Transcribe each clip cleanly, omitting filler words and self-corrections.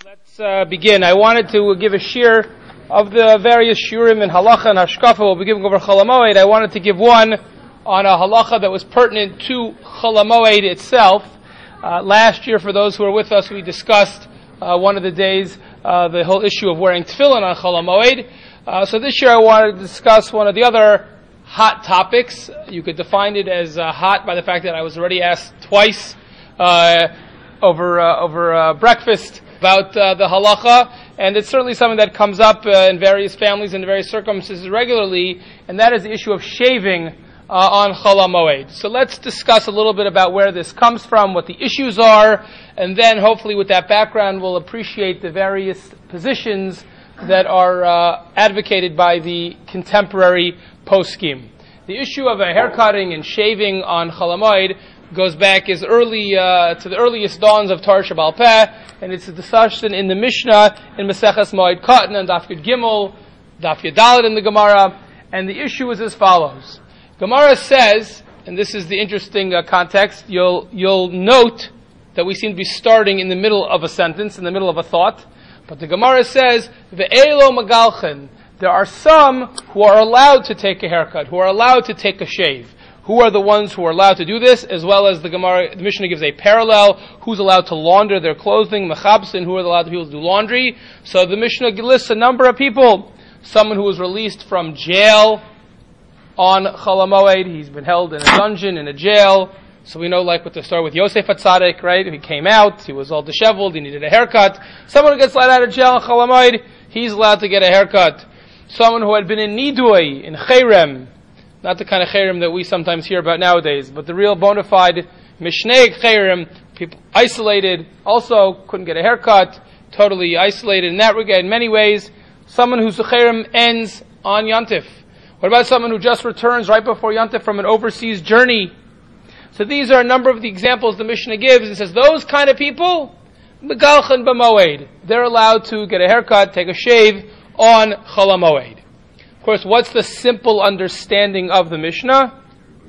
Let's begin. I wanted to give a shir of the various shurim in halacha and hashkafa we'll be giving over Chol HaMoed. I wanted to give one on a halacha that was pertinent to Chol HaMoed itself. Last year, for those who were with us, we discussed one of the days the whole issue of wearing tefillin on Chol HaMoed. So this year I wanted to discuss one of the other hot topics. You could define it as hot by the fact that I was already asked twice over breakfast about the halacha, and it's certainly something that comes up in various families and various circumstances regularly, and that is the issue of shaving on Chol HaMoed. So let's discuss a little bit about where this comes from, what the issues are, and then hopefully with that background we'll appreciate the various positions that are advocated by the contemporary poskim. The issue of a haircutting and shaving on Chol HaMoed goes back as early to the earliest dawns of Torah Sheba'al Peh, and it's a discussion in the Mishnah in Maseches Moed Katan and Daf Yud Gimel, Daf Yud Dalet in the Gemara, and the issue is as follows. Gemara says, and this is the interesting context, you'll note that we seem to be starting in the middle of a sentence, in the middle of a thought, but the Gemara says, Ve'elo Magalchen, there are some who are allowed to take a haircut, who are allowed to take a shave. Who are the ones who are allowed to do this, as well as the Mishnah gives a parallel, who's allowed to launder their clothing, mechabsin, who are allowed to do laundry. So the Mishnah lists a number of people. Someone who was released from jail on Chol HaMoed, he's been held in a dungeon, in a jail. So we know, like with the story with Yosef HaTzadik, right? He came out, he was all disheveled, he needed a haircut. Someone who gets let out of jail on Chol HaMoed, he's allowed to get a haircut. Someone who had been in Nidui, in Cherem, not the kind of cherem that we sometimes hear about nowadays, but the real bona fide mishnei cherem, people isolated, also couldn't get a haircut, totally isolated in that regard in many ways. Someone whose cherem ends on Yantif. What about someone who just returns right before Yantif from an overseas journey? So these are a number of the examples the Mishnah gives. It says those kind of people, megalchen b'moed, they're allowed to get a haircut, take a shave on Chol HaMoed. Of course, what's the simple understanding of the Mishnah?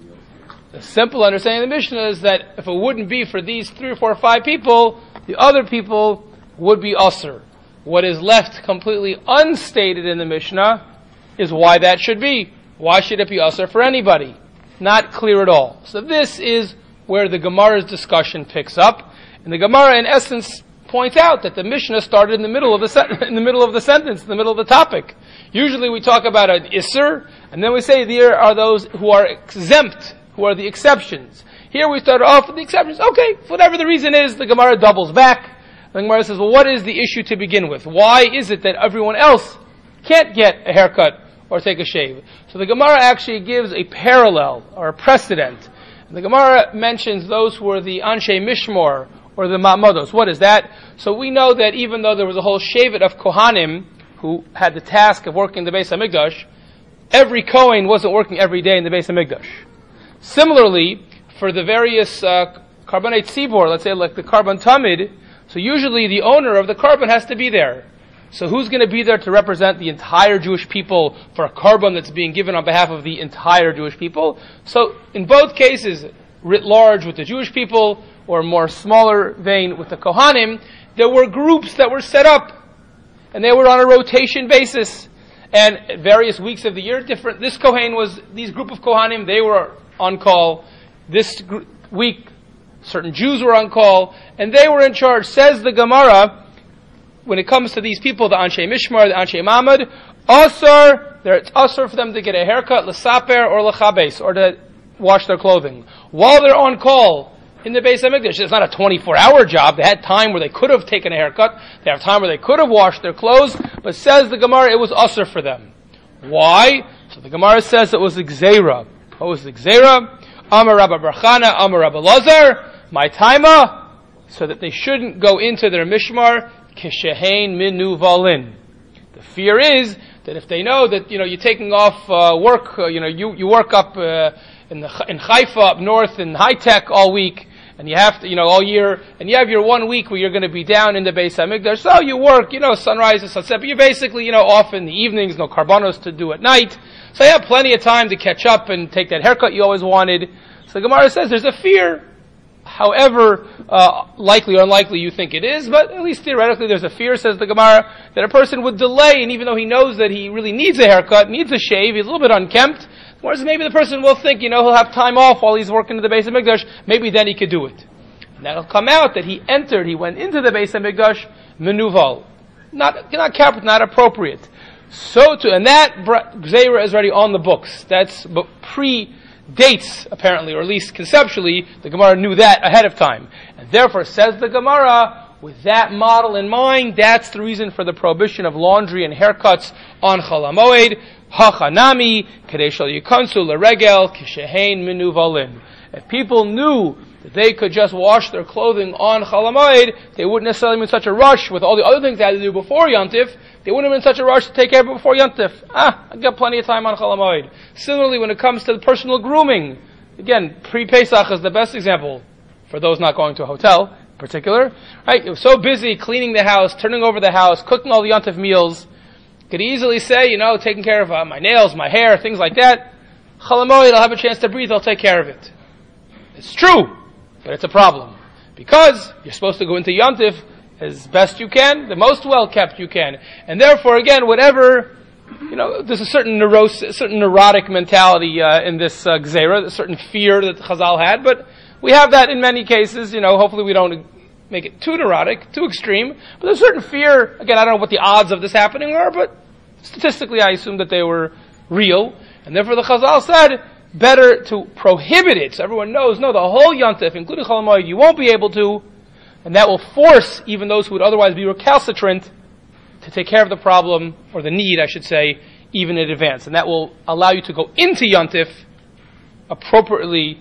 The simple understanding of the Mishnah is that if it wouldn't be for these 3 or 4 or 5 people, the other people would be usur. What is left completely unstated in the Mishnah is why that should be. Why should it be usur for anybody? Not clear at all. So this is where the Gemara's discussion picks up. And the Gemara, in essence, points out that the Mishnah started in the middle of the sentence, in the middle of the topic. Usually we talk about an isser, and then we say there are those who are exempt, who are the exceptions. Here we start off with the exceptions. Okay, whatever the reason is, the Gemara doubles back. The Gemara says, well, what is the issue to begin with? Why is it that everyone else can't get a haircut or take a shave? So the Gemara actually gives a parallel, or a precedent. And the Gemara mentions those who are the Anshe Mishmor, or the Ma'amodos. What is that? So we know that even though there was a whole shevet of Kohanim who had the task of working the Beis HaMikdash, every Kohen wasn't working every day in the Beis HaMikdash. Similarly, for the various Karbanei Tzibor, let's say like the Karban Tamid, so usually the owner of the Karban has to be there. So who's going to be there to represent the entire Jewish people for a Karban that's being given on behalf of the entire Jewish people? So in both cases, writ large with the Jewish people, or more smaller vein with the Kohanim, there were groups that were set up, and they were on a rotation basis, and at various weeks of the year, different. This Kohen was, these group of Kohanim, they were on call. This week, certain Jews were on call, and they were in charge. Says the Gemara, when it comes to these people, the Anshe Mishmar, the Anshe Mamad, it's asur for them to get a haircut, l'saper or l'chabes, or to wash their clothing. While they're on call, in the Beis HaMikdash. It's not a 24-hour job. They had time where they could have taken a haircut. They have time where they could have washed their clothes. But says the Gemara, it was usur for them. Why? So the Gemara says it was the Gzeira. What was the Gzeira? Amar Rabbi Barchana, Amar Rabbi Lazar, my taima, so that they shouldn't go into their mishmar, kishehein minu valin. The fear is that if they know that, you're taking off work, you work up in Haifa up north in high tech all week, and you have to, all year, and you have your 1 week where you're going to be down in the Beis HaMikdash, so you work, sunrise and sunset, but you're basically, off in the evenings, no karbanos to do at night, so you have plenty of time to catch up and take that haircut you always wanted. So the Gemara says there's a fear. however likely or unlikely you think it is, but at least theoretically there's a fear, says the Gemara, that a person would delay, and even though he knows that he really needs a haircut, needs a shave, he's a little bit unkempt, whereas maybe the person will think, he'll have time off while he's working in the Beis HaMikdash, maybe then he could do it. And that'll come out that he went into the Beis HaMikdash menuval. Not kept, not appropriate. And that Gzeira is already on the books. That's predates, apparently, or at least conceptually, the Gemara knew that ahead of time. And therefore, says the Gemara, with that model in mind, that's the reason for the prohibition of laundry and haircuts on Chol HaMoed. Hachanami, Kadei Shel Yikansu L'Regel, Kishehein Menuvalin. If people knew that they could just wash their clothing on Chol HaMoed, they wouldn't necessarily be in such a rush with all the other things they had to do before Yontif. They wouldn't have been in such a rush to take care of it before Yontif. I've got plenty of time on Chol HaMoed. Similarly, when it comes to personal grooming, again, pre-Pesach is the best example for those not going to a hotel in particular. Right? You're so busy cleaning the house, turning over the house, cooking all the Yontif meals, could easily say, taking care of my nails, my hair, things like that. Chol HaMoed, I'll have a chance to breathe, I'll take care of it. It's true, but it's a problem. Because you're supposed to go into Yontif as best you can, the most well-kept you can. And therefore, again, whatever, there's a certain neurotic mentality in this Gzeira, a certain fear that Chazal had, but we have that in many cases, hopefully we don't make it too neurotic, too extreme, but there's a certain fear. Again, I don't know what the odds of this happening are, but statistically I assume that they were real, and therefore the Chazal said, better to prohibit it, so everyone knows, no, the whole Yontif, including Chol HaMoed, you won't be able to, and that will force even those who would otherwise be recalcitrant to take care of the problem, or the need, I should say, even in advance. And that will allow you to go into Yontif appropriately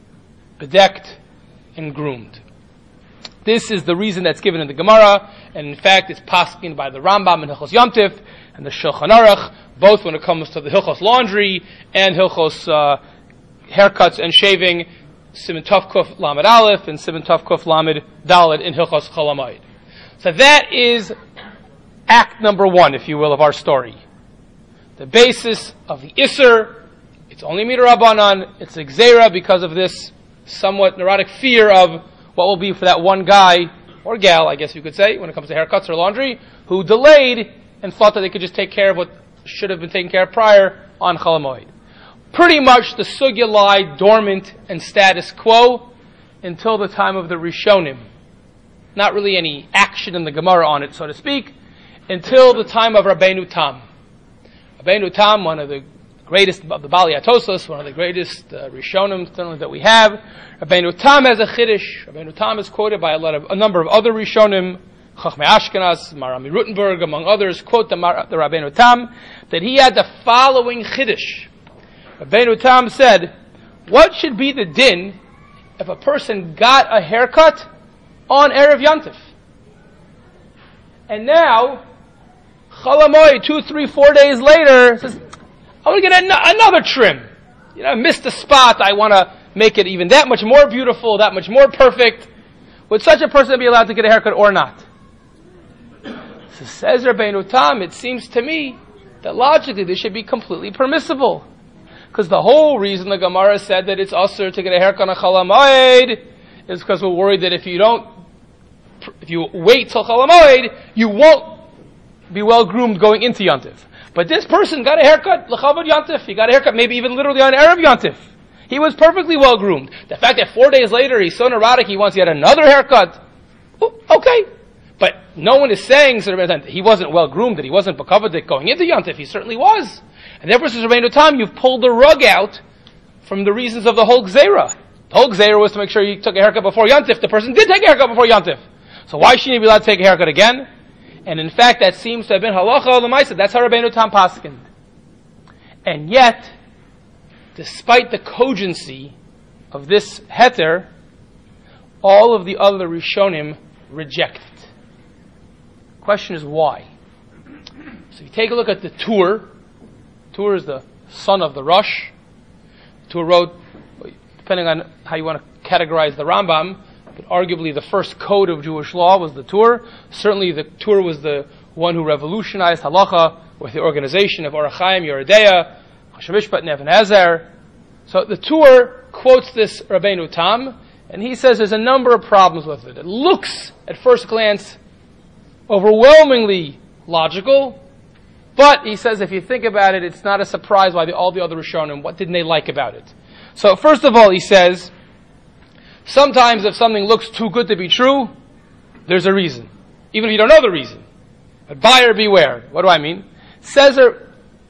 bedecked and groomed. This is the reason that's given in the Gemara, and in fact it's paskin by the Rambam in Hilchos Yontif and the Shulchan Aruch, both when it comes to the Hilchos laundry and Hilchos haircuts and shaving, Siman Tov Kuf Lamed Aleph and Siman Tov Kuf Lamed Daled in Hilchos Chol HaMoed. So that is act number 1, if you will, of our story. The basis of the Isser, it's only Midrabanan, it's a Gzeira because of this somewhat neurotic fear of what will be for that one guy, or gal, I guess you could say, when it comes to haircuts or laundry, who delayed and thought that they could just take care of what should have been taken care of prior on Chol HaMoed. Pretty much the sugya lied dormant and status quo until the time of the Rishonim. Not really any action in the Gemara on it, so to speak, until the time of Rabbeinu Tam. Rabbeinu Tam, one of the greatest of the Bali Atosos, one of the greatest Rishonim certainly that we have. Rabbeinu Tam has a chiddush. Rabbeinu Tam is quoted by a number of other Rishonim, Chachmei Ashkenaz, Marami Rutenberg, among others, quote the Rabbeinu Tam, that he had the following chiddush. Rabbeinu Tam said, what should be the din if a person got a haircut on Erev Yontif? And now, Chol HaMoed, 2, 3, 4 days later, says, I want to get another trim. I missed a spot, I want to make it even that much more beautiful, that much more perfect. Would such a person be allowed to get a haircut or not? So says Rabbeinu Tam, it seems to me that logically this should be completely permissible. Because the whole reason the Gemara said that it's usher to get a haircut on Chol HaMoed is because we're worried that if you wait till Chol HaMoed, you won't be well groomed going into Yontif. But this person got a haircut l'chavod Yontif. He got a haircut maybe even literally on Erev Yontif. He was perfectly well groomed. The fact that 4 days later he's so neurotic he wants yet another haircut, okay. But no one is saying that he wasn't well groomed, that he wasn't b'kavadik going into Yontif. He certainly was. And therefore, says Rabbeinu Tam, you've pulled the rug out from the reasons of the whole Gzeira. The whole Gzeira was to make sure you took a haircut before Yontif. The person did take a haircut before Yontif. So why shouldn't he be allowed to take a haircut again? And in fact, that seems to have been halacha l'maisa. That's how Rabbeinu Tam paskined. And yet, despite the cogency of this heter, all of the other Rishonim reject it. Question is why? So if you take a look at the Tur is the son of the Rosh. Tur wrote, depending on how you want to categorize the Rambam, but arguably the first code of Jewish law was the Tur. Certainly the Tur was the one who revolutionized halacha with the organization of Orach Chaim, Yeridea, Chashem Mishpat, and Even Ezer. So the Tur quotes this Rabbeinu Tam, And he says there's a number of problems with it. It looks, at first glance, overwhelmingly logical, but he says if you think about it, it's not a surprise why all the other Rishonim, what didn't they like about it? So first of all, he says, sometimes if something looks too good to be true, there's a reason. Even if you don't know the reason. But buyer beware. What do I mean? Says the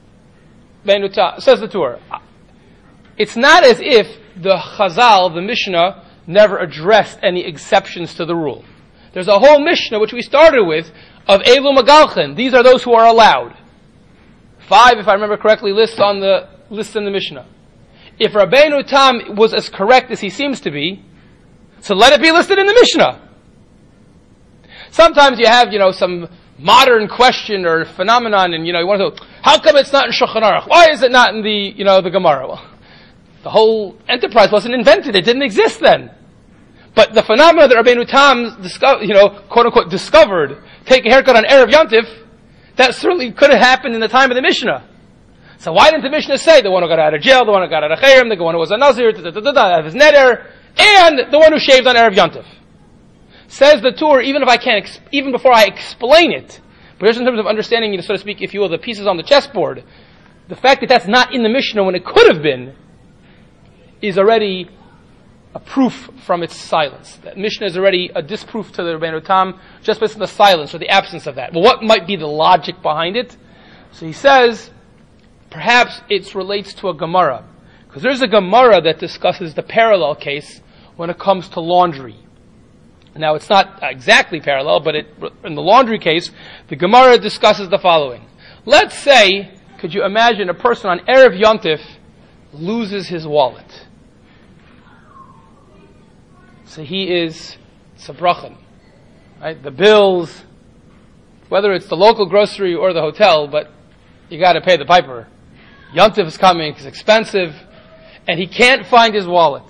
Torah. It's not as if the Chazal, the Mishnah, never addressed any exceptions to the rule. There's a whole Mishnah, which we started with, of Elu Magalchen. These are those who are allowed. 5, if I remember correctly, lists in the Mishnah. If Rabbeinu Tam was as correct as he seems to be, so let it be listed in the Mishnah. Sometimes you have, some modern question or phenomenon, and, you want to know, how come it's not in Shulchan Aruch? Why is it not in the Gemara? Well, the whole enterprise wasn't invented. It didn't exist then. But the phenomena that Rabbeinu Tam quote unquote discovered, take a haircut on Erev Yontif, that certainly could have happened in the time of the Mishnah. So why didn't the Mishnah say the one who got out of jail, the one who got out of Chayrim, the one who was a Nazir, out of his neder, and the one who shaved on Erev Yontif? Says the Torah, even before I explain it, but just in terms of understanding, so to speak, if you will, the pieces on the chessboard, the fact that that's not in the Mishnah when it could have been, is already a proof from its silence. That Mishnah is already a disproof to the Rabbeinu Tam, just based on the silence or the absence of that. Well, what might be the logic behind it? So he says, perhaps it relates to a Gemara. Because there's a Gemara that discusses the parallel case when it comes to laundry. Now, it's not exactly parallel, but in the laundry case, the Gemara discusses the following. Let's say, could you imagine a person on Erev Yontif loses his wallet? So he is sabrachan, right? The bills, whether it's the local grocery or the hotel, but you got to pay the piper. Yontif is coming; it's expensive, and he can't find his wallet.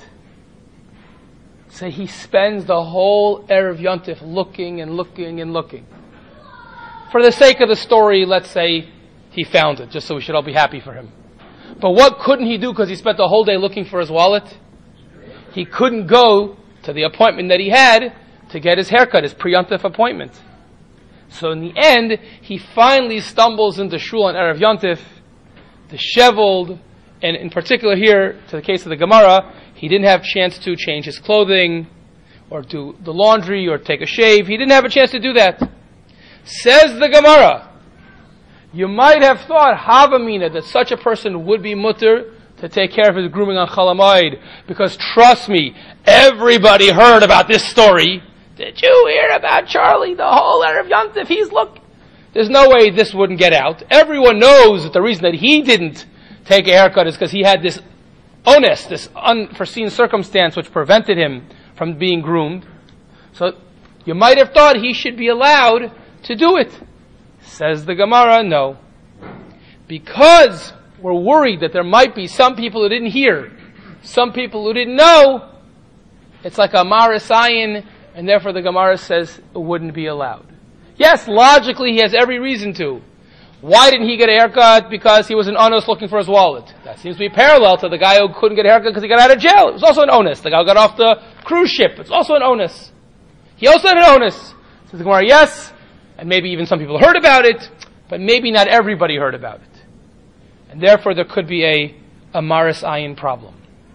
So he spends the whole Erev Yontif looking and looking and looking. For the sake of the story, let's say he found it, just so we should all be happy for him. But what couldn't he do because he spent the whole day looking for his wallet? He couldn't go to the appointment that he had to get his haircut, his pre-Yontif appointment. So in the end, he finally stumbles into Shul on Erev Yontif, disheveled, and in particular here, to the case of the Gemara, he didn't have a chance to change his clothing, or do the laundry, or take a shave. He didn't have a chance to do that. Says the Gemara, you might have thought, Havamina, that such a person would be mutter to take care of his grooming on Chol Hamoed, because trust me, everybody heard about this story. Did you hear about Charlie, the whole Erev Yontif? There's no way this wouldn't get out. Everyone knows that the reason that he didn't take a haircut is because he had this onus, this unforeseen circumstance which prevented him from being groomed. So you might have thought he should be allowed to do it. Says the Gemara, no. Because we're worried that there might be some people who didn't hear, some people who didn't know, it's like a Maris Ayin, and therefore the Gemara says it wouldn't be allowed. Yes, logically he has every reason to. Why didn't he get a haircut? Because he was an onus looking for his wallet. That seems to be parallel to the guy who couldn't get a haircut because he got out of jail. It was also an onus. The guy who got off the cruise ship. It's also an onus. He also had an onus. Says the Gemara, yes, and maybe even some people heard about it, but maybe not everybody heard about it. And therefore there could be a Maris Ayin problem.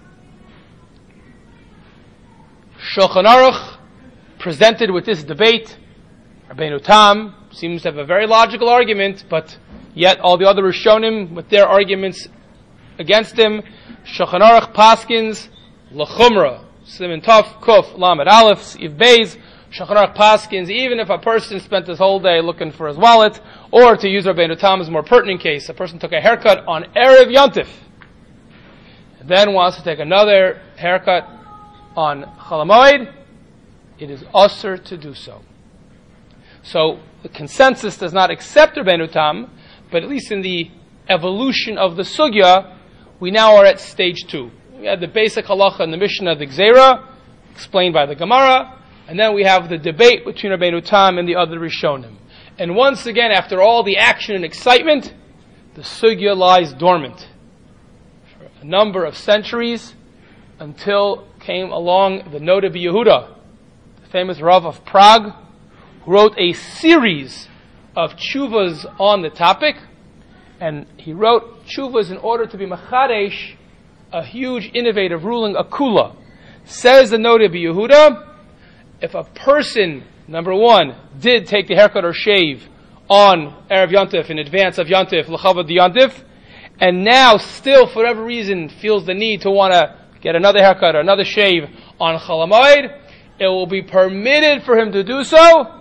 Shulchan Aruch presented with this debate. Rabbeinu Tam seems to have a very logical argument, but yet all the other Rishonim with their arguments against him. Shulchan Aruch paskins l'chumra, siman tov kuf lamed aleph siv beis. Shulchan Aruch paskins, even if a person spent his whole day looking for his wallet, or to use Rabbeinu Tam's more pertinent case, a person took a haircut on Erev Yontif, and then wants to take another haircut on Chol Hamoed, it is usher to do so. So the consensus does not accept Rabbeinu Tam, but at least in the evolution of the sugya, we now are at stage 2. We had the basic halacha in the Mishnah, the Gzeira, explained by the Gemara, and then we have the debate between Rabbeinu Tam and the other Rishonim. And once again, after all the action and excitement, the sugya lies dormant for a number of centuries until came along the Noda B'Yehuda, the famous Rav of Prague, who wrote a series of tshuvas on the topic, and he wrote tshuvas in order to be macharesh a huge innovative ruling, a kula. Says the Noda B'Yehuda, if a person, number one, did take the haircut or shave on Erev Yontif in advance of Yontif, l'chavad Yontif, and now still for whatever reason feels the need to want to get another haircut or another shave on Chol HaMoed, it will be permitted for him to do so,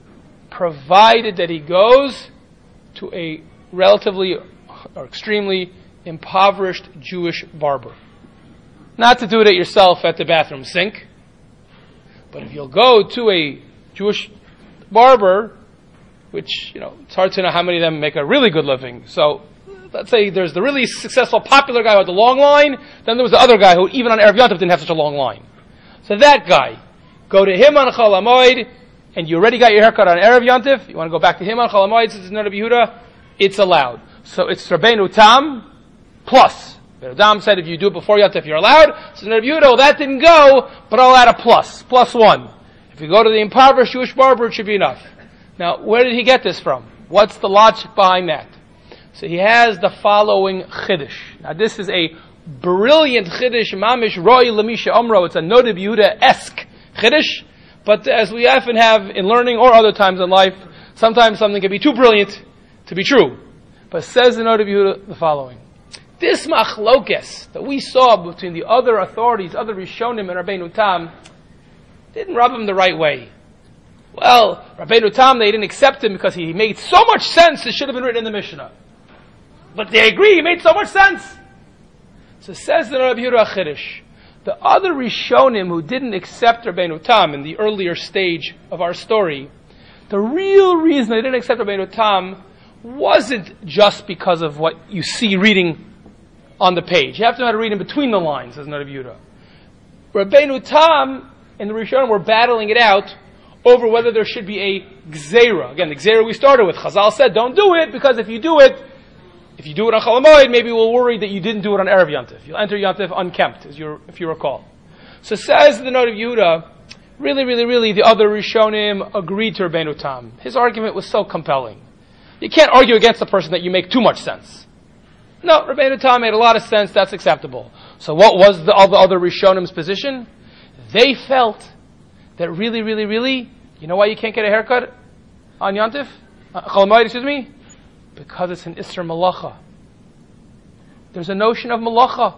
provided that he goes to a relatively or extremely impoverished Jewish barber. Not to do it yourself at the bathroom sink, but if you'll go to a Jewish barber, which, it's hard to know how many of them make a really good living. So, let's say there's the really successful, popular guy who had the long line, then there was the other guy who, even on Erev Yontif, didn't have such a long line. So that guy, go to him on Chol HaMoed, and you already got your haircut on Erev Yontif, you want to go back to him on Chol HaMoed, says Noda B'Yehuda, it's allowed. So it's Rabbeinu Tam, plus. Rabbeinu Tam said if you do it before Yontif, you're allowed. So Noda B'Yehuda, well, that didn't go, but I'll add a plus one. If you go to the impoverished Jewish barber, it should be enough. Now, where did he get this from? What's the logic behind that? So he has the following chiddush. Now this is a brilliant chiddush, mamish roi lemisha omro. It's a Noda B'Yehuda-esque chiddush. But as we often have in learning or other times in life, sometimes something can be too brilliant to be true. But says the Noda B'Yehuda the following. This machlokes that we saw between the other authorities, other Rishonim and Rabbeinu Tam, didn't rub him the right way. Well, Rabbeinu Tam, they didn't accept him because he made so much sense it should have been written in the Mishnah. But they agree, he made so much sense. So says the Noda B'Yehuda Chiddush, the other Rishonim who didn't accept Rabbeinu Tam in the earlier stage of our story, the real reason they didn't accept Rabbeinu Tam wasn't just because of what you see reading on the page. You have to know how to read in between the lines, says Noda B'Yehuda. Rabbeinu Tam and the Rishonim were battling it out over whether there should be a gzeira. Again, the gzeira we started with. Chazal said, don't do it, because if you do it on Chol HaMoed, maybe we'll worry that you didn't do it on Erev Yontif. You'll enter Yontif unkempt, if you recall. So says the Noda B'Yehuda, really, the other Rishonim agreed to Rabbeinu Tam. His argument was so compelling. You can't argue against a person that you make too much sense. No, Rabbeinu Tam made a lot of sense, that's acceptable. So what was the other Rishonim's position? They felt that really, you know why you can't get a haircut on Yontif? Chol HaMoed, because it's an Isser Malacha. There's a notion of Malacha.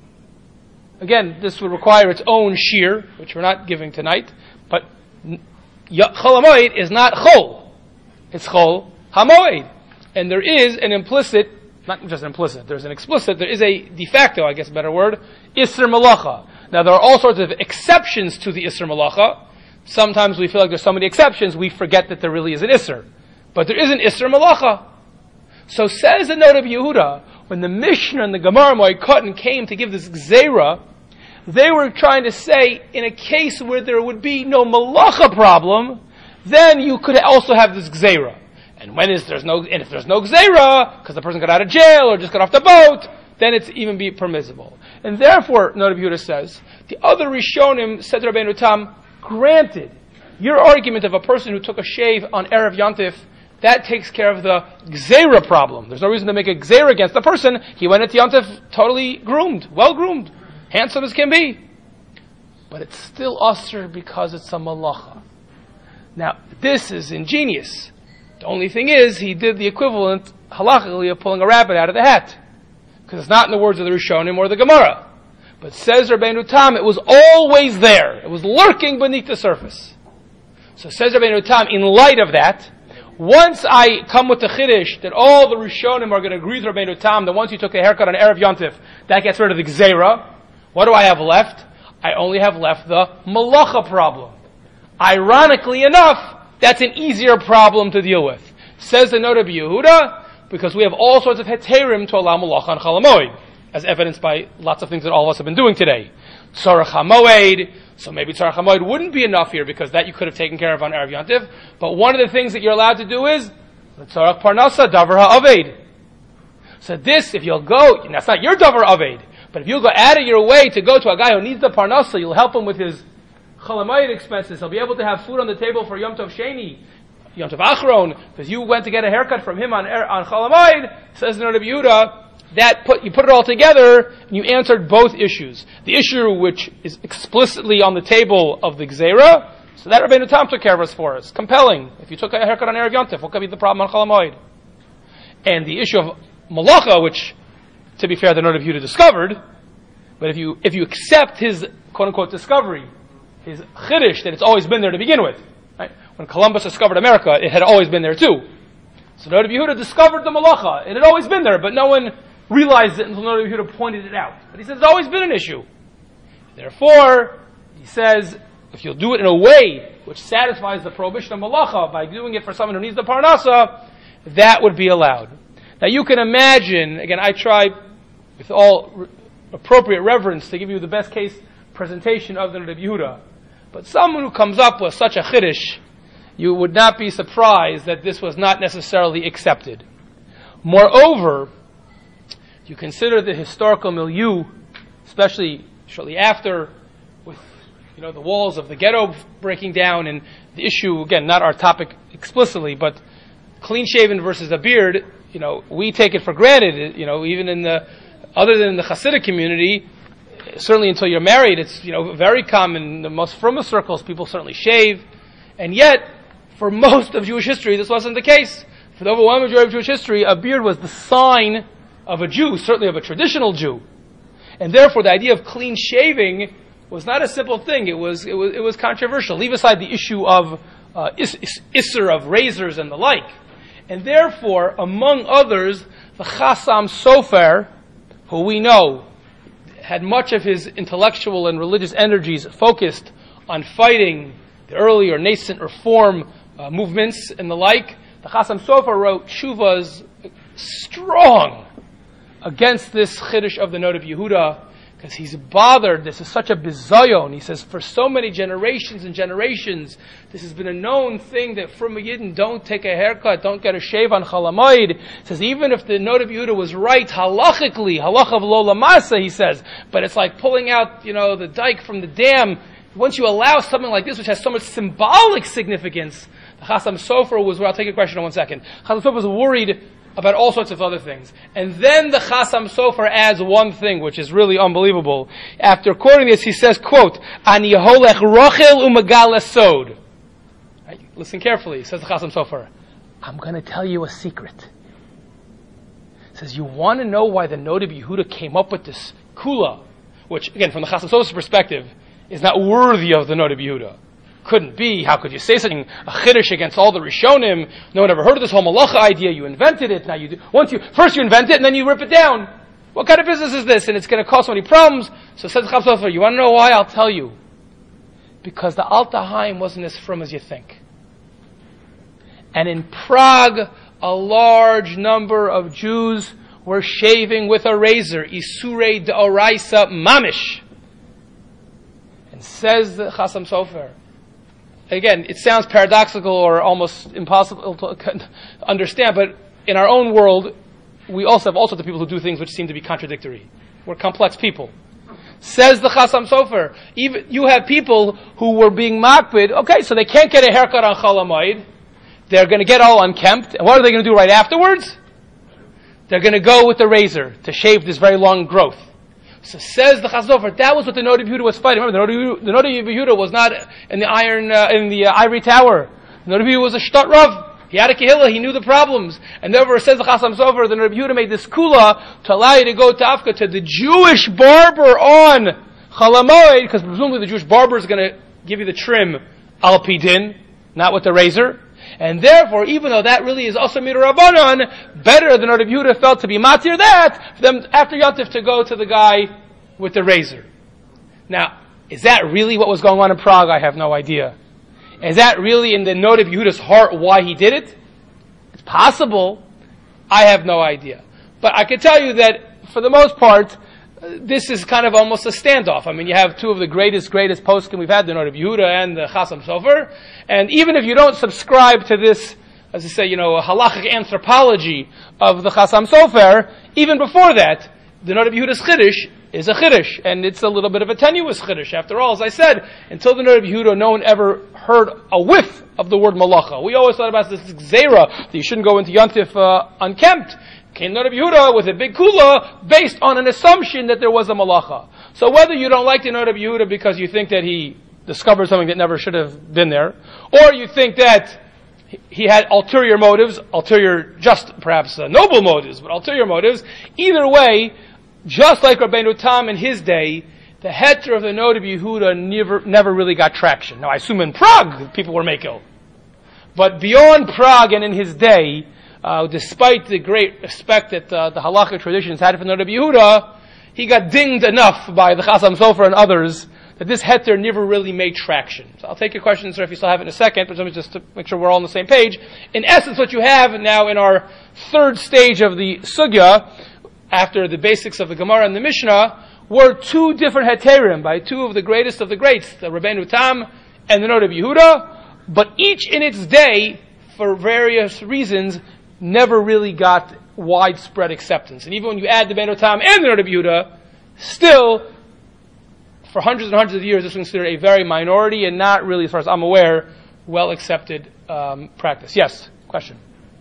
Again, this would require its own shear, which we're not giving tonight, but Chol HaMoed is not Chol. It's Chol HaMoed. And there is an implicit, not just implicit, there's an explicit, there is a de facto, I guess a better word, Isser Malacha. Now there are all sorts of exceptions to the Isser Malacha. Sometimes we feel like there's so many exceptions, we forget that there really is an Isser. But there is an Isser Malacha. So says the Noda B'Yehuda, when the Mishnah and the Gemara Moed Katan came to give this Gzeira, they were trying to say, in a case where there would be no Malacha problem, then you could also have this Gzeira. And if there's no Gzeira, because the person got out of jail or just got off the boat, then it's even be permissible. And therefore, Noda B'Yehuda says, the other Rishonim said to Rabbeinu Tam, granted, your argument of a person who took a shave on Erev Yontif, that takes care of the Gzeira problem. There's no reason to make a Gzeira against the person. He went into Yontif totally groomed, well groomed, handsome as can be. But it's still usher because it's a malacha. Now, this is ingenious. The only thing is, he did the equivalent, halachically, of pulling a rabbit out of the hat. Because it's not in the words of the Rishonim or the Gemara. But says Rabbeinu Tam, it was always there. It was lurking beneath the surface. So says Rabbeinu Tam, in light of that, once I come with the chiddush that all the Rishonim are going to agree with Rabbeinu Tam that once you took a haircut on Erev Yontif, that gets rid of the Gzeira, what do I have left? I only have left the Malacha problem. Ironically enough, that's an easier problem to deal with. Says the Noda B'Yehuda, because we have all sorts of heterim to allow Malacha on Chol HaMoed, as evidenced by lots of things that all of us have been doing today. Tzarech HaMoed, so maybe Tzarech HaMoed wouldn't be enough here because that you could have taken care of on Erev Yontif. But one of the things that you're allowed to do is Tzarech Parnasa, Davar HaAved. So this, if you'll go, that's not your Davar HaAved, But if you go out of your way to go to a guy who needs the parnasa, you'll help him with his Chol Hamoed expenses. He'll be able to have food on the table for Yom Tov Sheni, Yom Tov Achron, because you went to get a haircut from him on Chol Hamoed. Says the Rabbi Yehuda, you put it all together, and you answered both issues. The issue which is explicitly on the table of the Gzeira, so that Rabbeinu Tam took care of us for us. Compelling. If you took a haircut on Erev Yom Tov, what could be the problem on Chol Hamoed? And the issue of Malacha, which, to be fair, the Rabbi Yehuda discovered, but if you accept his quote-unquote discovery, his chiddush, that it's always been there to begin with, right? When Columbus discovered America, it had always been there too. So Rabbi Yehuda discovered the Malacha. It had always been there, but no one realized it until Rabbi Yehuda pointed it out. But he says it's always been an issue. Therefore, he says, if you'll do it in a way which satisfies the prohibition of Malacha by doing it for someone who needs the Parnasa, that would be allowed. Now you can imagine, again, I try with all appropriate reverence to give you the best case presentation of the Rabbi Yehuda. But someone who comes up with such a chiddush, you would not be surprised that this was not necessarily accepted. Moreover, you consider the historical milieu, especially shortly after, with the walls of the ghetto breaking down, and the issue, again, not our topic explicitly, but clean shaven versus a beard, we take it for granted, even other than the Hasidic community, certainly until you're married, it's, very common in the most frumah circles, people certainly shave, and yet, for most of Jewish history, this wasn't the case. For the overwhelming majority of Jewish history, a beard was the sign of a Jew, certainly of a traditional Jew. And therefore, the idea of clean shaving was not a simple thing. It was controversial. Leave aside the issue of Isser of razors and the like. And therefore, among others, the Chassam Sofer, who we know had much of his intellectual and religious energies focused on fighting the earlier nascent reform movements and the like, the Chassam Sofer wrote Shuvas strong against this chiddush of the Noda Yehuda, because he's bothered. This is such a bizayon. He says, for so many generations and generations, this has been a known thing that from a Yidden don't take a haircut, don't get a shave on Chol Hamoed. He says, even if the Noda Yehuda was right halachically, halach of lo lamasa, he says, but it's like pulling out, the dike from the dam. Once you allow something like this, which has so much symbolic significance, the Chassam Sofer was, I'll take a question in 1 second. Chassam Sofer was worried about all sorts of other things. And then the Chassam Sofer adds one thing, which is really unbelievable. After quoting this, he says, quote, Ani holech rochel umagala sod. Listen carefully, says the Chassam Sofer. I'm going to tell you a secret. He says, you want to know why the Noda Yehuda came up with this kula, which, again, from the Chassam Sofer's perspective, is not worthy of the Noda Yehuda. Couldn't be. How could you say something, a chiddush against all the Rishonim? No one ever heard of this whole malacha idea. You invented it. Now first you invent it and then you rip it down. What kind of business is this? And it's going to cause so many problems. So says Chassam Sofer, you want to know why? I'll tell you. Because the Alta Haim wasn't as frum as you think. And in Prague, a large number of Jews were shaving with a razor. Isurei d'oraisa mamish. And says the Chassam Sofer, again, it sounds paradoxical or almost impossible to understand, but in our own world, we also have all sorts of people who do things which seem to be contradictory. We're complex people. Says the Chassam Sofer, even you have people who were being makbid, okay, so they can't get a haircut on Chol Hamoed, they're going to get all unkempt, and what are they going to do right afterwards? They're going to go with the razor to shave this very long growth. So says the Chassam Sofer, that was what the Noda Yehuda was fighting. Remember, the Noda Yehuda was not in the ivory tower. The Noda Yehuda was a shtot rav. He had a kehillah. He knew the problems, and therefore says the Chassam Sofer, the Noda Yehuda made this kula to allow you to go to Afka to the Jewish barber on Chol Hamoed, because presumably the Jewish barber is going to give you the trim al pidin, not with the razor. And therefore, even though that really is also midrabanan, better than Noda Yehuda felt to be matir that, for them after Yontif to go to the guy with the razor. Now, is that really what was going on in Prague? I have no idea. Is that really in the Noda Yehuda's heart why he did it? It's possible. I have no idea. But I can tell you that, for the most part, this is kind of almost a standoff. I mean, you have two of the greatest poskim we've had, the Noda Yehuda and the Chassam Sofer. And even if you don't subscribe to this, as I say, a halachic anthropology of the Chassam Sofer, even before that, the Noda B'Yehuda's Chiddush is a Chiddush, and it's a little bit of a tenuous Chiddush. After all, as I said, until the Noda B'Yehuda, no one ever heard a whiff of the word Malacha. We always thought about this Gzeira, that you shouldn't go into Yontif unkempt. Came Noda B'Yehuda with a big kula, based on an assumption that there was a Malacha. So whether you don't like the Noda B'Yehuda because you think that he discovered something that never should have been there, or you think that he had ulterior motives, just perhaps noble motives, but ulterior motives. Either way, just like Rabbeinu Tam in his day, the heter of the Noda B'Yehuda never really got traction. Now, I assume in Prague people were mekel, but beyond Prague and in his day, despite the great respect that the halachic traditions had for Noda B'Yehuda, he got dinged enough by the Chasam Sofer and others that this heter never really made traction. So I'll take your questions, sir, if you still have it in a second, but let me just to make sure we're all on the same page. In essence, what you have now in our third stage of the sugya, after the basics of the Gemara and the Mishnah, were two different heterim by two of the greatest of the greats, the Rabbeinu Tam and the Noda B'Yehuda, but each in its day, for various reasons, never really got widespread acceptance. And even when you add the Rabbeinu Tam and the Noda B'Yehuda, still, for hundreds and hundreds of years, this was considered a very minority and not really, as far as I'm aware, well-accepted practice. Yes, question?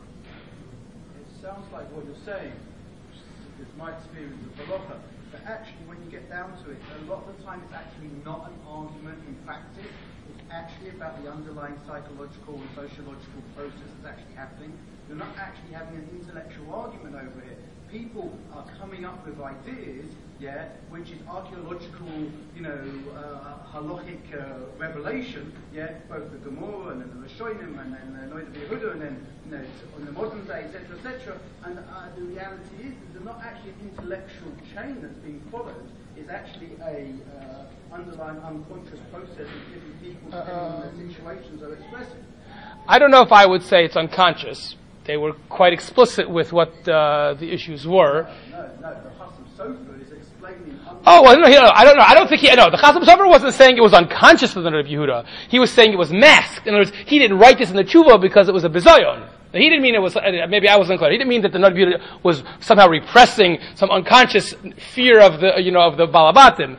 It sounds like what you're saying is my experience of halacha, but actually when you get down to it, a lot of the time it's actually not an argument in practice. It's actually about the underlying psychological and sociological process that's actually happening. You're not actually having an intellectual argument over it. People are coming up with ideas, which is archaeological, halachic revelation, both the Gemara and then the Rishonim and then the Noda B'Yehuda and then, on the modern day, etc., etc. And the reality is there's not actually an intellectual chain that's being followed. It's actually a underlying unconscious process of different people depending on their situations are expressing. I don't know if I would say it's unconscious. They were quite explicit with what the issues were. No, the Chasam Sofer is explaining. Oh, well, no, I don't know. I don't think the Chasam Sofer wasn't saying it was unconscious of the Noda B'Yehuda. He was saying it was masked. In other words, he didn't write this in the Tshuva because it was a bizayon. He didn't mean it was, maybe I wasn't clear. He didn't mean that the Noda B'Yehuda was somehow repressing some unconscious fear of the, of the Balabatim.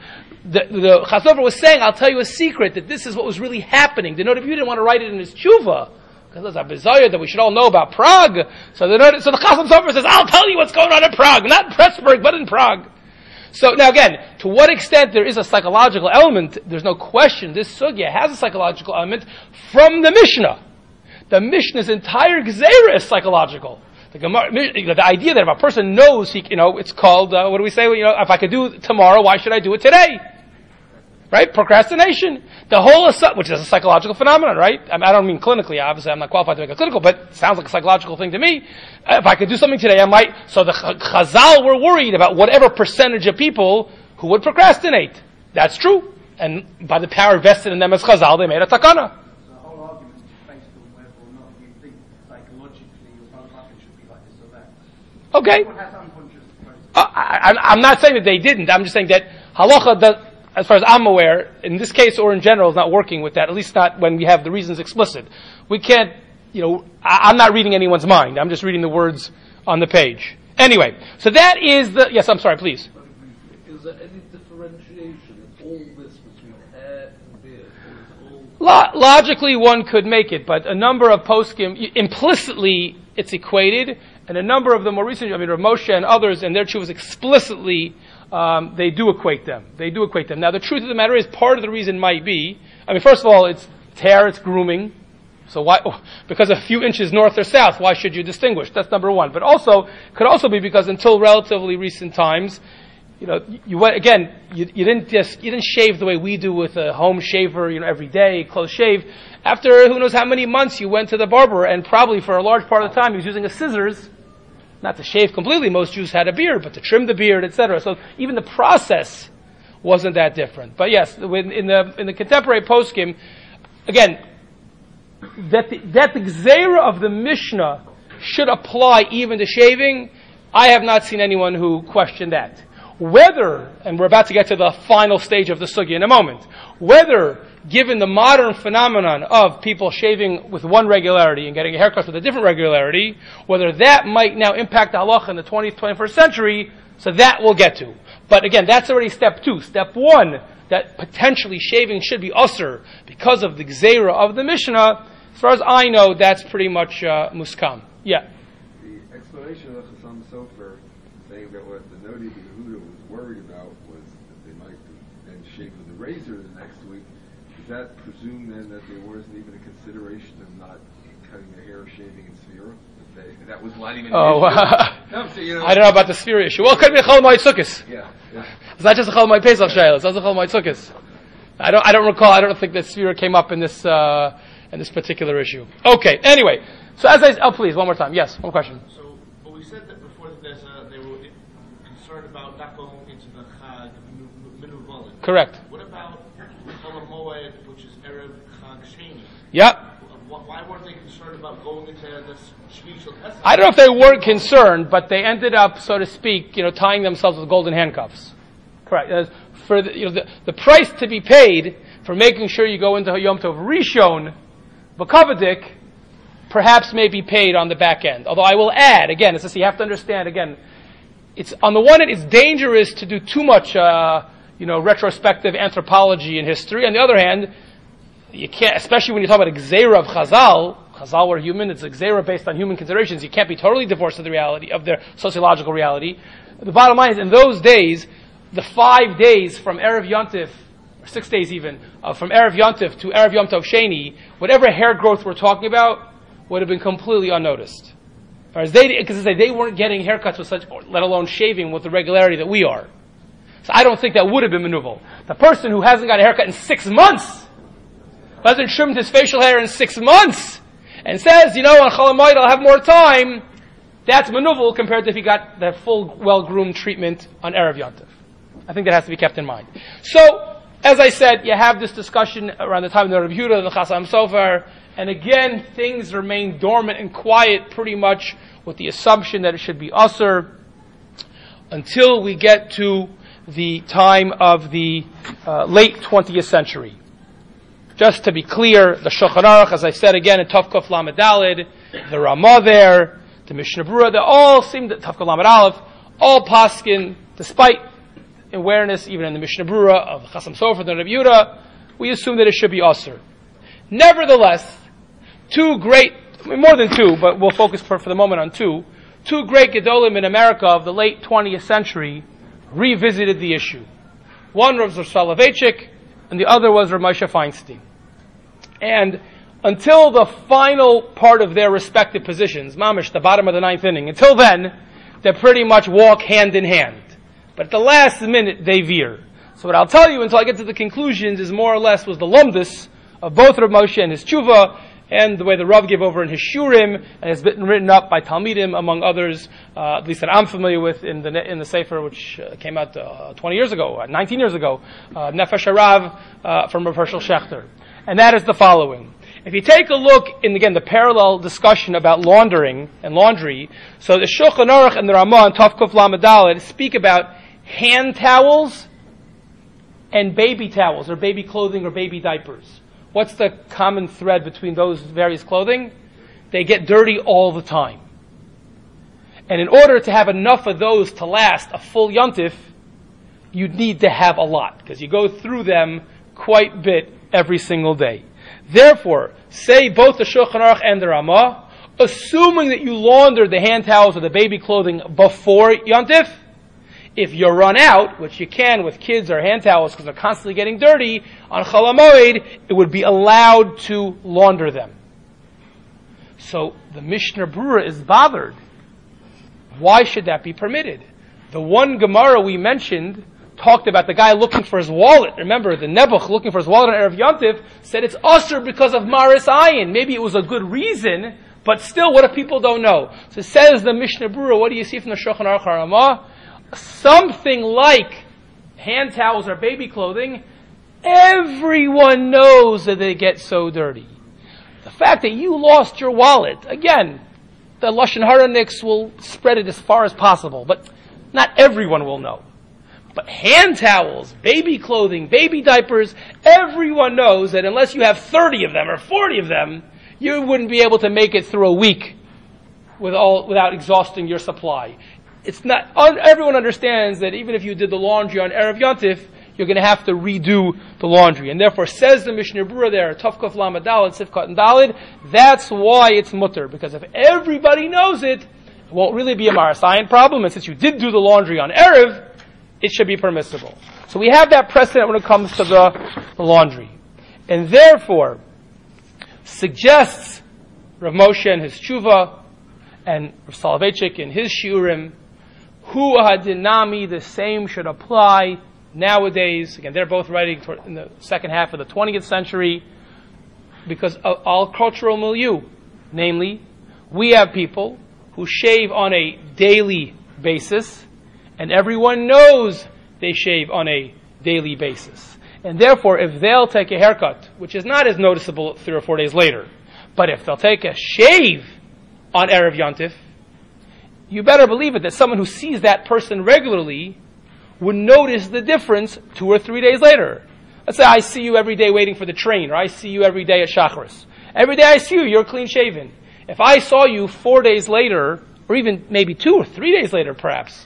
The Chasam Sofer was saying, I'll tell you a secret, that this is what was really happening. The Noda B'Yehuda didn't want to write it in his Tshuva, because there's a bizarre that we should all know about Prague. So the Chasam Sofer says, I'll tell you what's going on in Prague, not in Pressburg, but in Prague. So now again, to what extent there is a psychological element, there's no question this sugya has a psychological element from the Mishnah. The Mishnah's entire Gzeira is psychological. The idea that if a person knows it's called, what do we say? If I could do it tomorrow, why should I do it today? Right? Procrastination. The whole, which is a psychological phenomenon, right? I don't mean clinically, obviously I'm not qualified to make a clinical, but it sounds like a psychological thing to me. If I could do something today, I might. So the Chazal were worried about whatever percentage of people who would procrastinate. That's true. And by the power vested in them as Chazal, they made a takana. So the whole argument is based on whether or not you think psychologically your halacha should be like this or that. Okay. Everyone has unconscious process. I'm not saying that they didn't. I'm just saying that halacha, as far as I'm aware, in this case or in general, is not working with that, at least not when we have the reasons explicit. We can't, I'm not reading anyone's mind. I'm just reading the words on the page. Anyway, so that is yes, I'm sorry, please. Is there any differentiation in all this between hair and beard? Or is it all... Logically, one could make it, but a number of poskim, implicitly, it's equated, and a number of the more recent, Rav Moshe and others, and their chuvas explicitly, they do equate them. Now, the truth of the matter is, part of the reason might be, first of all, it's hair, it's grooming. So why, because a few inches north or south, why should you distinguish? That's number one. But could also be because until relatively recent times, you didn't shave the way we do with a home shaver, every day, close shave. After who knows how many months you went to the barber, and probably for a large part of the time he was using a scissors, not to shave completely. Most Jews had a beard, but to trim the beard, etc. So even the process wasn't that different. But yes, in the contemporary poskim, again, that the Gzeira of the Mishnah should apply even to shaving, I have not seen anyone who questioned that. Whether, and we're about to get to the final stage of the sugya in a moment, whether given the modern phenomenon of people shaving with one regularity and getting a haircut with a different regularity, whether that might now impact the halacha in the 20th, 21st century, so that we'll get to. But again, that's already step 2. Step 1, that potentially shaving should be usur because of the gzeira of the Mishnah, as far as I know, that's pretty much muskam. Yeah. The explanation of Chassam Sofer saying that what the Nodi Yehuda was worried about was that they might then shave with a razor the next week. Does that presume then that there wasn't even a consideration of not cutting their hair, shaving in Sphira? That was not even an issue? No, so, you know, I don't know about the Sphira issue. Well, it could be a Chol Moed Sukkos. Yeah. It's not just a Chol Moed Pesach Shayla, it's also a Chol Moed Sukkos. I don't recall, I don't think that Sphira came up in this particular issue. Okay, anyway. So please, one more time. Yes, one question. So, but we said that before that they were concerned about not going into the Chag Minuvolin. Correct. What about Chol Moed, which is Erev Chag Sheni? Yep. Why weren't they concerned about going into the Shvi Shel Pesach? I don't know if they weren't concerned, but they ended up, so to speak, tying themselves with golden handcuffs. Correct. For the price to be paid for making sure you go into Yom Tov Rishon, B'kavadik, perhaps may be paid on the back end. Although I will add, again, it's just you have to understand, again, it's on the one hand, it's dangerous to do too much, retrospective anthropology in history. On the other hand, you can't, especially when you talk about a gzeira of Chazal were human, it's a gzeira based on human considerations. You can't be totally divorced of the reality, of their sociological reality. The bottom line is, in those days, the 5 days from Erev Yontif, or 6 days even, from Erev Yontif to Erev Yom Tov Sheni, whatever hair growth we're talking about would have been completely unnoticed. Because they weren't getting haircuts with such, let alone shaving with the regularity that we are. So I don't think that would have been maneuverable. The person who hasn't got a haircut in 6 months, who hasn't trimmed his facial hair in 6 months, and says, on Chol Hamoed I'll have more time, that's maneuverable compared to if he got the full, well-groomed treatment on Erev Yontif. I think that has to be kept in mind. So, as I said, you have this discussion around the time of the Rav Yehuda, the Chassam Sofer, and again, things remain dormant and quiet pretty much with the assumption that it should be usur until we get to the time of the late 20th century. Just to be clear, the Shulchan Aruch, as I said again, in Tov Kuf Lamed Daled, the Ramah there, the Mishnah Berurah, they all seem to, Tov Kuf Lamed Aleph, all paskin, despite awareness, even in the Mishnah Berurah of Chassam Sofer and Rav Yehuda, we assume that it should be usur. Nevertheless, more than two, but we'll focus for the moment on two great Gedolim in America of the late 20th century revisited the issue. One was Rav Soloveitchik, and the other was Rav Moshe Feinstein. And until the final part of their respective positions, mamish, the bottom of the 9th inning, until then, they pretty much walk hand in hand. But at the last minute, they veer. So what I'll tell you until I get to the conclusions is more or less was the lumdus of both Rav Moshe and his tshuva, and the way the Rav gave over in his shurim, and has been written up by Talmidim, among others, at least that I'm familiar with in the Sefer, which came out 19 years ago, Nefesh Harav from Rav Hershel Schachter. And that is the following. If you take a look in, again, the parallel discussion about laundering and laundry, so the Shulchan Aruch and the Ramah and Tov Kuf Lamed Daled speak about hand towels and baby towels, or baby clothing or baby diapers. What's the common thread between those various clothing? They get dirty all the time. And in order to have enough of those to last a full yontif, you need to have a lot, because you go through them quite a bit every single day. Therefore, say both the Shulchan Aruch and the Ramah, assuming that you launder the hand towels or the baby clothing before yontif, if you run out, which you can with kids or hand towels because they're constantly getting dirty, on Chol Hamoed, it would be allowed to launder them. So the Mishnah Berurah is bothered. Why should that be permitted? The one Gemara we mentioned talked about the guy looking for his wallet. Remember, the Nebuch looking for his wallet on Erev Yontif said it's usur because of Maris Ayin. Maybe it was a good reason, but still, what if people don't know? So it says the Mishnah Berurah, what do you see from the Shulchan Aruch Ramah? Something like hand towels or baby clothing, everyone knows that they get so dirty. The fact that you lost your wallet, again, the Lashon Hara Nix will spread it as far as possible, but not everyone will know. But hand towels, baby clothing, baby diapers, everyone knows that unless you have 30 of them or 40 of them, you wouldn't be able to make it through a week without exhausting your supply. It's not, everyone understands that even if you did the laundry on Erev Yontif, you're going to have to redo the laundry. And therefore, says the Mishnah Berurah there, Tavkuf Lamed Daled, Sifkat and Daled, that's why it's mutter. Because if everybody knows it, it won't really be a Marasayan problem. And since you did do the laundry on Erev, it should be permissible. So we have that precedent when it comes to the laundry. And therefore, suggests Rav Moshe and his tshuva, and Rav Soloveitchik in his shiurim, hu hadinami, the same should apply nowadays. Again, they're both writing in the second half of the 20th century, because of our cultural milieu. Namely, we have people who shave on a daily basis, and everyone knows they shave on a daily basis. And therefore, if they'll take a haircut, which is not as noticeable 3 or 4 days later, but if they'll take a shave on Erev Yontif, you better believe it that someone who sees that person regularly would notice the difference 2 or 3 days later. Let's say I see you every day waiting for the train, or I see you every day at Shacharis. Every day I see you, you're clean shaven. If I saw you 4 days later, or even maybe 2 or 3 days later perhaps,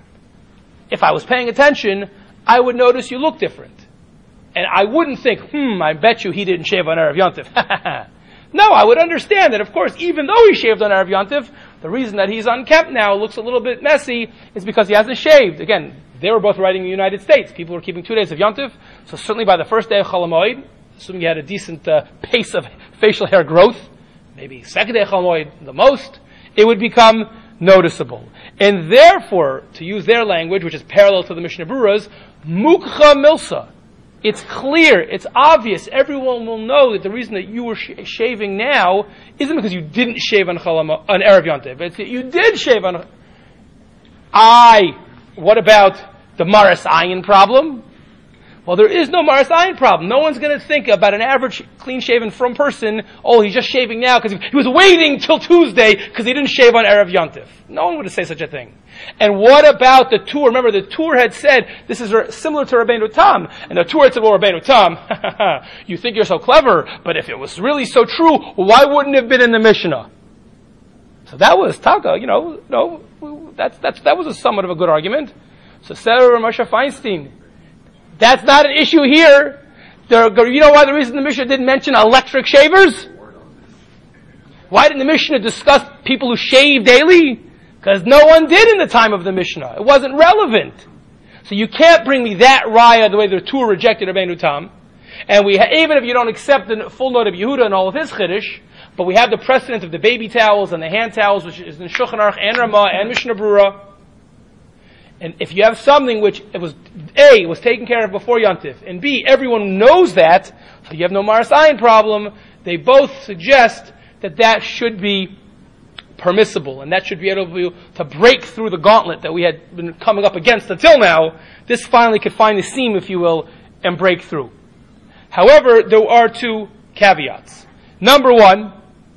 if I was paying attention, I would notice you look different. And I wouldn't think, I bet you he didn't shave on Erev Yontif. No, I would understand that, of course, even though he shaved on Erev Yontif, the reason that he's unkempt now, looks a little bit messy, is because he hasn't shaved. Again, they were both writing in the United States. People were keeping 2 days of Yontif, so certainly by the first day of Chol HaMoed, assuming you had a decent pace of facial hair growth, maybe second day of Chol HaMoed the most, it would become noticeable. And therefore, to use their language, which is parallel to the Mishnah Berurah's, mukcha milsa. It's clear, it's obvious, everyone will know that the reason that you were shaving now isn't because you didn't shave on Erev Yontif. It's that you did shave on... What about the Maras Ayin problem? Well, there is no Maras Ayin problem. No one's going to think about an average clean-shaven from person, he's just shaving now because he was waiting till Tuesday because he didn't shave on Erev Yontif. No one would say such a thing. And what about the Tur? Remember, the Tur had said, this is similar to Rabbeinu Tam. And the Tur had said, well, Rabbeinu Tam, you think you're so clever, but if it was really so true, why wouldn't it have been in the Mishnah? So that was Taka, that was a somewhat of a good argument. So Sarah Moshe Feinstein, that's not an issue here. You know why the reason the Mishnah didn't mention electric shavers? Why didn't the Mishnah discuss people who shave daily? Because no one did in the time of the Mishnah. It wasn't relevant. So you can't bring me that raya the way the Tur rejected Rabbeinu Tam. And even if you don't accept the full note of Yehuda and all of his chiddush, but we have the precedent of the baby towels and the hand towels, which is in Shulchan Aruch and Ramah and Mishnah Berurah. And if you have something which it was A, was taken care of before Yontif, and B, everyone knows that, so you have no Maras Ayin problem, they both suggest that should be permissible, and that should be able to break through the gauntlet that we had been coming up against until now. This finally could find the seam, if you will, and break through. However, there are 2 caveats. Number 1,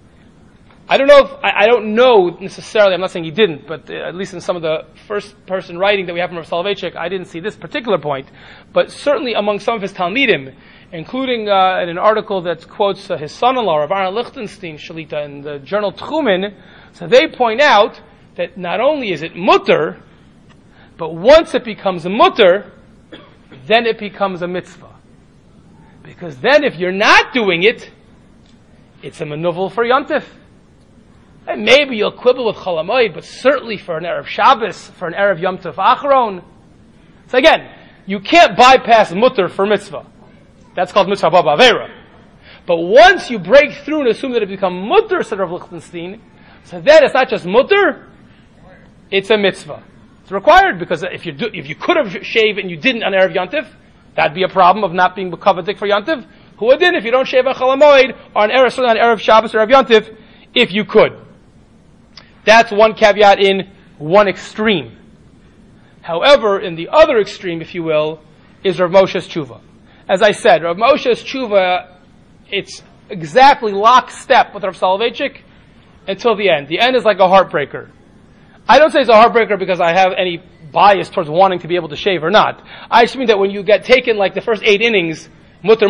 I don't know necessarily, I'm not saying he didn't, but at least in some of the first person writing that we have from Rav Soloveitchik, I didn't see this particular point, but certainly among some of his Talmidim, including in an article that quotes his son-in-law, Rav Aaron Lichtenstein Shalita, in the journal Tchumen, so they point out that not only is it mutter, but once it becomes a mutter, then it becomes a mitzvah. Because then if you're not doing it, it's a manuvel for Yontif. And maybe you'll quibble with Chol HaMoed, but certainly for an Erev Shabbos, for an Erev Yom Tov Achron. So again, you can't bypass mutter for mitzvah. That's called mitzvah baba avera. But once you break through and assume that it becomes mutter, said Rav Lichtenstein, so then it's not just mutter, it's a mitzvah. It's required because if you could have shaved and you didn't on Erev Yontif, that'd be a problem of not being kavadik for Yontif. Who would then if you don't shave on Chol HaMoed or on Erev Shabbos or Erev Yontif, if you could? That's one caveat in one extreme. However, in the other extreme, if you will, is Rav Moshe's tshuva. As I said, Rav Moshe's tshuva, it's exactly lockstep with Rav Soloveitchik until the end. The end is like a heartbreaker. I don't say it's a heartbreaker because I have any biased towards wanting to be able to shave or not. I just mean that when you get taken like the first 8 innings, mutter,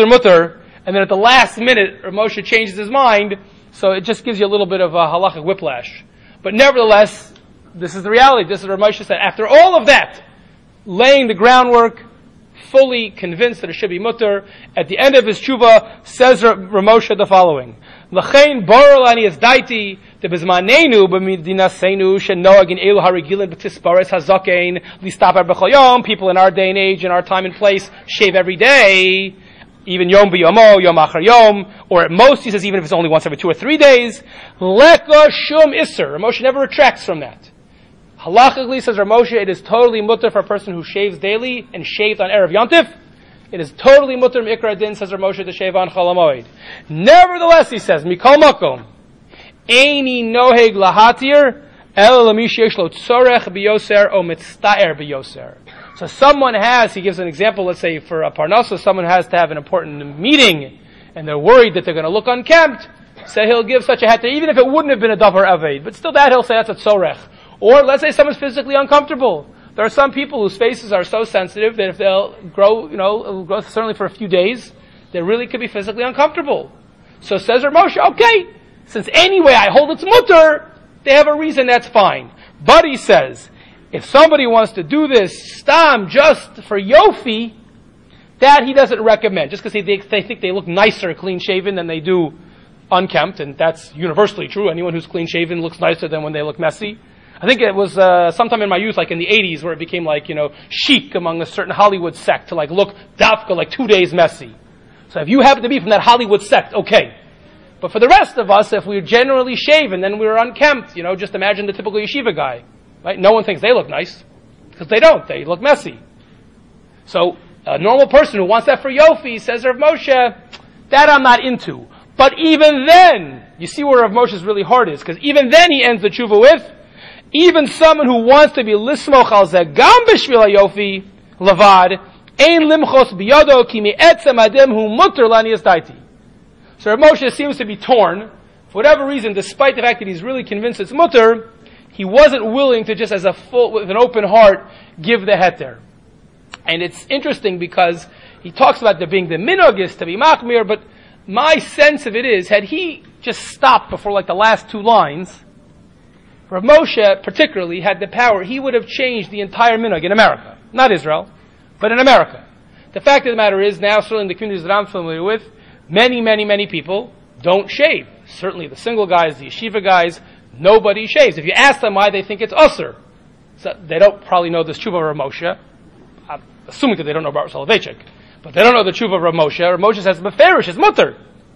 and then at the last minute, Moshe changes his mind, so it just gives you a little bit of a halachic whiplash. But nevertheless, this is the reality. This is what Moshe said. After all of that, laying the groundwork, fully convinced that it should be mutter, at the end of his tshuva, says Moshe the following: L'chein borol ani es daiti debizmanenu b'midinaseinu shenoag in elu harigilin b'tispares hazakein listaper b'chol yom. People in our day and age, in our time and place, shave every day, even yom b'yomo, yom achar yom, or at most, he says, even if it's only once every 2 or 3 days. Leka shum iser. Moshe never retracts from that. Halachically, says Moshe, it is totally mutter for a person who shaves daily and shaved on Erev Yontif. It is totally mutter mikra din, says Moshe, to shave on Chol HaMoed. Nevertheless, he says, Mikol Makom, Eini noheg lahatir, el lamish yesh lo tzorech biyoser o mitztaer biyoser. So someone has, he gives an example, let's say for a parnasa, someone has to have an important meeting, and they're worried that they're going to look unkempt, so he'll give such a heter, even if it wouldn't have been a davar aved, but still that he'll say that's a tzorech. Or let's say someone's physically uncomfortable. There are some people whose faces are so sensitive that if they'll grow, it'll grow certainly for a few days, they really could be physically uncomfortable. So says Moshe, okay, since anyway I hold it's mutter, they have a reason, that's fine. But he says, if somebody wants to do this stam just for yofi, that he doesn't recommend, just because they think they look nicer clean shaven than they do unkempt, and that's universally true. Anyone who's clean shaven looks nicer than when they look messy. I think it was sometime in my youth, like in the 80s, where it became like, chic among a certain Hollywood sect to like look dafka like 2 days messy. So if you happen to be from that Hollywood sect, okay. But for the rest of us, if we're generally shaven, then we're unkempt, just imagine the typical yeshiva guy, right? No one thinks they look nice, because they don't. They look messy. So a normal person who wants that for yofi, says Rav Moshe, that I'm not into. But even then, you see where Rav Moshe's really hard is, because even then he ends the tshuva with, even someone who wants to be lismoch al zeh gam b'shvil hayofi levad ein limchos biyado ki me'etzem adem hu mutter lani es daiti. So Rav Moshe seems to be torn. For whatever reason, despite the fact that he's really convinced it's mutter, he wasn't willing to just with an open heart, give the heter. And it's interesting because he talks about there being the minhag to be machmir, but my sense of it is, had he just stopped before like the last 2 lines, Rav Moshe particularly had the power, he would have changed the entire minhag in America. Not Israel, but in America. The fact of the matter is, now certainly in the communities that I'm familiar with, many people don't shave. Certainly the single guys, the yeshiva guys, nobody shaves. If you ask them why, they think it's usur. So they don't probably know this tshuva of Rav Moshe. I'm assuming that they don't know about Soloveitchik. But they don't know the tshuva of Rav Moshe. Rav Moshe says, beferish is mutter.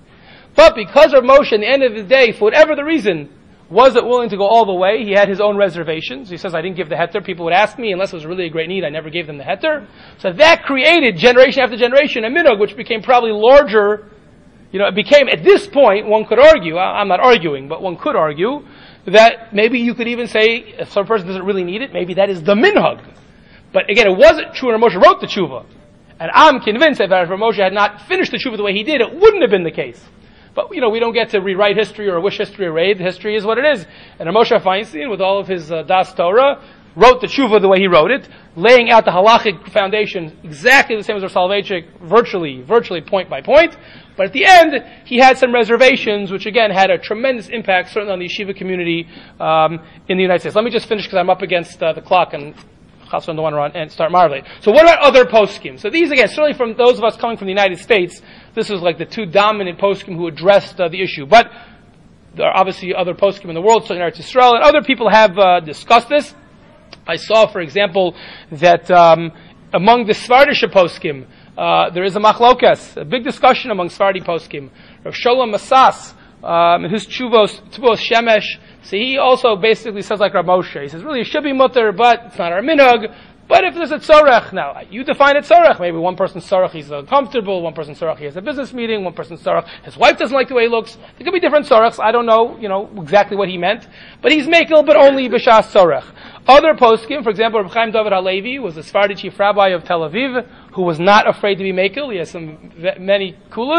But because Rav Moshe, in the end of the day, for whatever the reason, wasn't willing to go all the way, he had his own reservations. He says, I didn't give the heter. People would ask me, unless it was really a great need, I never gave them the heter. So that created, generation after generation, a minhag, which became probably larger. It became, at this point, one could argue, I'm not arguing, but one could argue, that maybe you could even say, if some person doesn't really need it, maybe that is the minhag. But again, it wasn't true when Rav Moshe wrote the tshuva. And I'm convinced that if Rav Moshe had not finished the tshuva the way he did, it wouldn't have been the case. But, we don't get to rewrite history or wish history erased. History is what it is. And Rav Moshe Feinstein, with all of his Das Torah, wrote the tshuva the way he wrote it, laying out the halachic foundation exactly the same as Rav Soloveitchik, virtually point by point. But at the end, he had some reservations, which again had a tremendous impact, certainly on the yeshiva community in the United States. Let me just finish because I'm up against the clock and Chasson don't want to run and start marvelate. So what about other poskim? So these, again, certainly from those of us coming from the United States, this was like the 2 dominant poskim who addressed the issue. But there are obviously other poskim in the world, so in Eretz Yisrael, and other people have discussed this. I saw, for example, that among the Svardish poskim, there is a machlokas, a big discussion among Sephardi poskim. Rav Sholem Masas, in his Tuvos Shemesh, so he also basically says like Rav Moshe. He says, really, it should be mutter, but it's not our minhag. But if there's a tzorech, now, you define it tzorech. Maybe one person's tzorech, he's uncomfortable. One person's tzorech, he has a business meeting. One person's tzorech, his wife doesn't like the way he looks. There could be different tzorechs. I don't know, exactly what he meant. But he's mekel, but only b'shas tzorech. Other poskim, for example, Reb Chaim David HaLevi was the Sephardi chief rabbi of Tel Aviv, who was not afraid to be mekel. He has many kulas.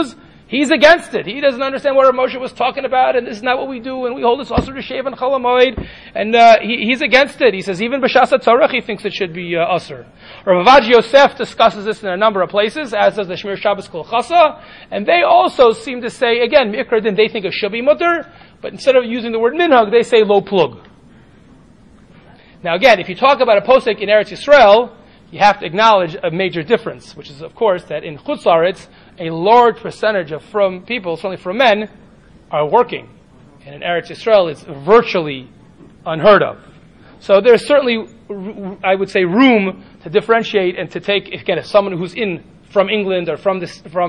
He's against it. He doesn't understand what Rav Moshe was talking about, and this is not what we do, and we hold this also to shave on Chol HaMoed, and he's against it. He says even b'shas hatzorach he thinks it should be usur. Rav Avad Yosef discusses this in a number of places, as does the Shmir Shabbos Kol Chasa, and they also seem to say, again, Mikra Din, they think it should be mutter, but instead of using the word minhag, they say lo plug. Now again, if you talk about a posek in Eretz Yisrael, you have to acknowledge a major difference, which is, of course, that in Chutz La'aretz, a large percentage of from people, certainly from men, are working. And in Eretz Yisrael, it's virtually unheard of. So there's certainly, I would say, room to differentiate and to take, again, if someone who's from England or from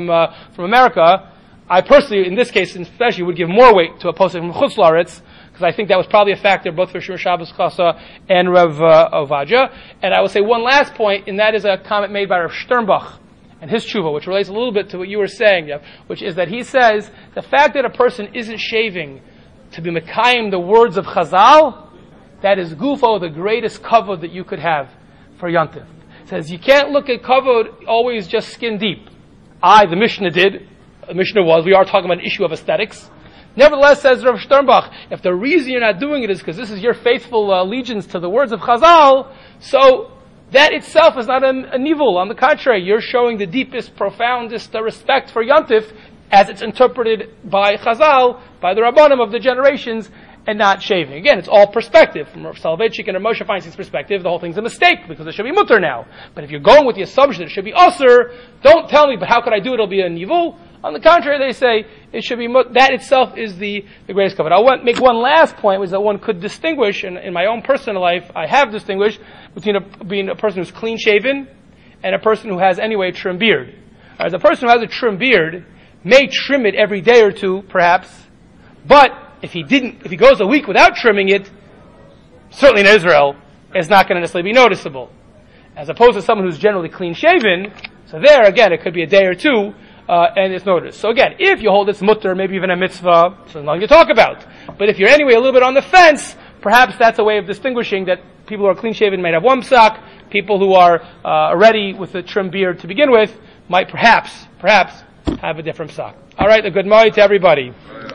America, I personally, in this case especially, would give more weight to a posek from Chutz La'aretz, because I think that was probably a factor both for Shmir Shabbos Chasa and Rav Ovadia. And I will say one last point, and that is a comment made by Rav Sternbach and his tshuva, which relates a little bit to what you were saying, Jeff, which is that he says the fact that a person isn't shaving to be mekayim the words of Chazal, that is gufo, the greatest kavod that you could have for Yontif. He says you can't look at kavod always just skin deep. The Mishnah did. The Mishnah we are talking about an issue of aesthetics. Nevertheless, says Rav Sternbach, if the reason you're not doing it is because this is your faithful allegiance to the words of Chazal, so that itself is not a nivul. On the contrary, you're showing the deepest, profoundest respect for Yontif as it's interpreted by Chazal, by the Rabbanim of the generations, and not shaving. Again, it's all perspective. From Rav Soloveitchik and Rav Moshe Feinstein's perspective, the whole thing's a mistake because it should be mutter now. But if you're going with the assumption that it should be usur, don't tell me, but how could I do it? It'll be a nivul. On the contrary, they say it should be that itself is the greatest covenant. I'll make one last point, which is that one could distinguish, and in my own personal life, I have distinguished between being a person who's clean shaven and a person who has anyway a trim beard. Whereas a person who has a trim beard may trim it every day or two, perhaps, but if he goes a week without trimming it, certainly in Israel, it's not going to necessarily be noticeable. As opposed to someone who's generally clean shaven, so there again it could be a day or two. And it's noticed. So again, if you hold this mutter, maybe even a mitzvah, so nothing to talk about. But if you're anyway a little bit on the fence, perhaps that's a way of distinguishing that people who are clean-shaven might have one psak, people who are already with a trim beard to begin with might perhaps have a different psak. All right, a good morning to everybody.